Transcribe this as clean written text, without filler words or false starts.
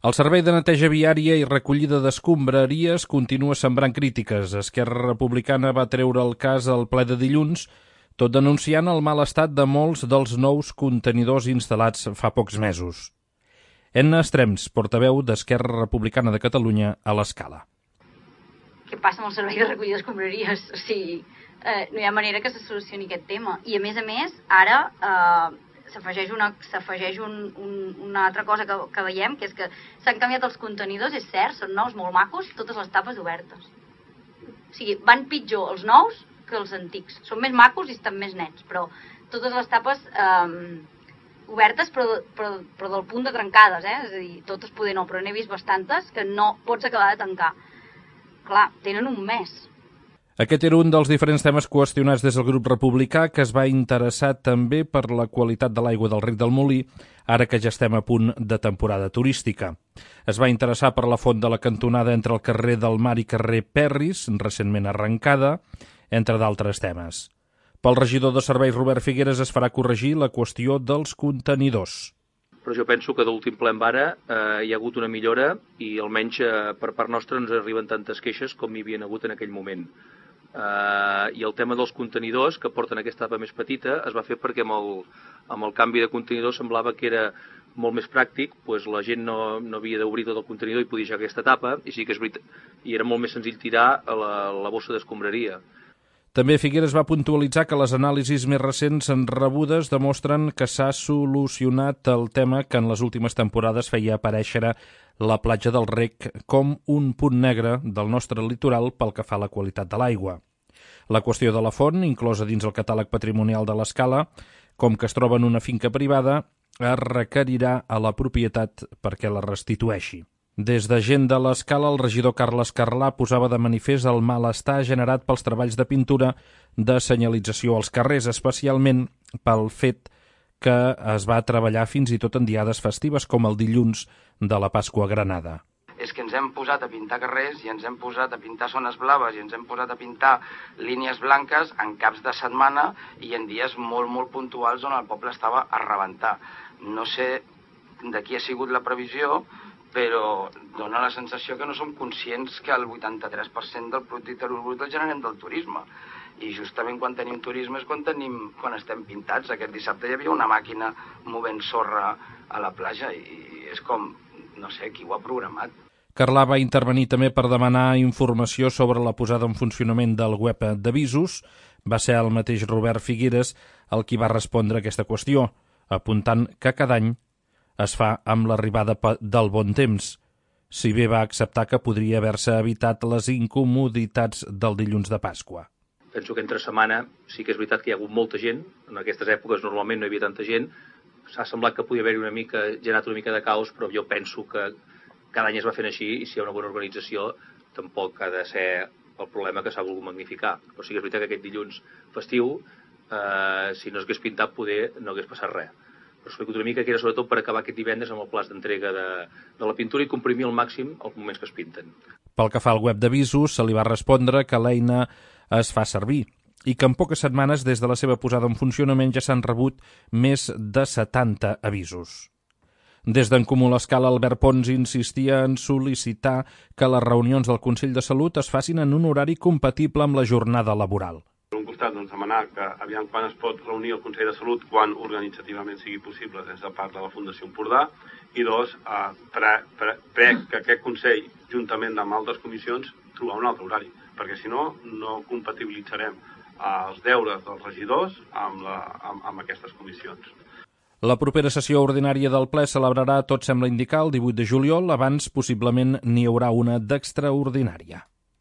El Servei de Neteja Viària i Recollida d'Escombraries continua sembrant crítiques. Esquerra Republicana va treure el cas al ple de dilluns, tot denunciant el mal estat de molts dels nous contenidors instal·lats fa pocs mesos. Enna Estrems, portaveu d'Esquerra Republicana de Catalunya a l'Escala. Què passa amb el servei de recollida d'escombraries? O sigui, no hi ha manera que se solucioni aquest tema. I a més, ara s'afegeix una altra cosa que veiem, que és que s'han canviat els contenidors, és cert, són nous, molt macos, totes les tapes obertes. O sigui, van pitjor els nous que els antics. Són més macos i estan més nets, però totes les tapes obertes, però del punt de trencades, És a dir, totes poder no, però n'he vist bastantes que no pots acabar de tancar. Clar, tenen un mes. Aquest era un dels diferents temes qüestionats des del grup republicà, que es va interessar també per la qualitat de l'aigua del Rec del Molí, ara que ja estem a punt de temporada turística. Es va interessar per la font de la cantonada entre el carrer del Mar i carrer Perris, recentment arrencada, entre d'altres temes. Pel regidor de serveis Robert Figueres es farà corregir la qüestió dels contenidors. Però jo penso que de l'últim ple en vara hi ha hagut una millora i almenys per part nostra no ens arriben tantes queixes com hi havien hagut en aquell moment. I el tema dels contenidors, que porten aquesta tapa més petita, es va fer perquè amb el canvi de contenidor semblava que era molt més pràctic, doncs la gent no havia d'obrir tot el contenidor i podia deixar aquesta tapa, i sí que és veritat, i era molt més senzill tirar a la bossa d'escombraria. També Figueres va puntualitzar que les anàlisis més recents rebudes demostren que s'ha solucionat el tema que en les últimes temporades feia aparèixer la platja del Rec com un punt negre del nostre litoral pel que fa a la qualitat de l'aigua. La qüestió de la font, inclosa dins el catàleg patrimonial de l'Escala, com que es troba en una finca privada, es requerirà a la propietat perquè la restitueixi. Des de Gent de l'Escala, el regidor Carles Carlà posava de manifest el malestar generat pels treballs de pintura de senyalització als carrers, especialment pel fet que es va treballar fins i tot en diades festives com el dilluns de la Pasqua a Granada. És que ens hem posat a pintar carrers i ens hem posat a pintar zones blaves i ens hem posat a pintar línies blanques en caps de setmana i en dies molt, molt puntuals on el poble estava a rebentar. No sé de qui ha sigut la previsió, però dona la sensació que no som conscients que el 83% del producte interior brut el generem del turisme. I justament quan tenim turisme és quan estem pintats. Aquest dissabte hi havia una màquina movent sorra a la platja i és com, no sé, qui ho ha programat. Carlà va intervenir també per demanar informació sobre la posada en funcionament del web d'avisos. Va ser el mateix Robert Figueres el qui va respondre a aquesta qüestió, apuntant que cada any es fa amb l'arribada del bon temps, si bé va acceptar que podria haver-se evitat les incomoditats del dilluns de Pasqua. Penso que entre setmana sí que és veritat que hi ha hagut molta gent, en aquestes èpoques normalment no hi havia tanta gent, s'ha semblat que podia haver-hi generat una mica de caos, però jo penso que cada any es va fent així i si hi ha una bona organització tampoc ha de ser el problema que s'ha volgut magnificar. Però sí que és veritat que aquest dilluns festiu, si no s'hagués pintat, poder no hagués passat res. Però explico una mica que era sobretot per acabar aquest divendres amb el plaç d'entrega de la pintura i comprimir al màxim els moments que es pinten. Pel que fa al web d'avisos, se li va respondre que l'eina es fa servir i que en poques setmanes des de la seva posada en funcionament ja s'han rebut més de 70 avisos. Des d'en Comú l'Escala, Albert Pons insistia en sol·licitar que les reunions del Consell de Salut es facin en un horari compatible amb la jornada laboral. Per un costat, demanar que aviam quan es pot reunir el Consell de Salut, quan organitzativament sigui possible des de part de la Fundació Empordà, i dos, que aquest Consell, juntament amb altres comissions, trobar un altre horari, perquè si no, no compatibilitzarem els deures dels regidors amb aquestes comissions. La propera sessió ordinària del ple celebrarà, tot sembla indicar, el 18 de juliol, abans possiblement n'hi haurà una d'extraordinària.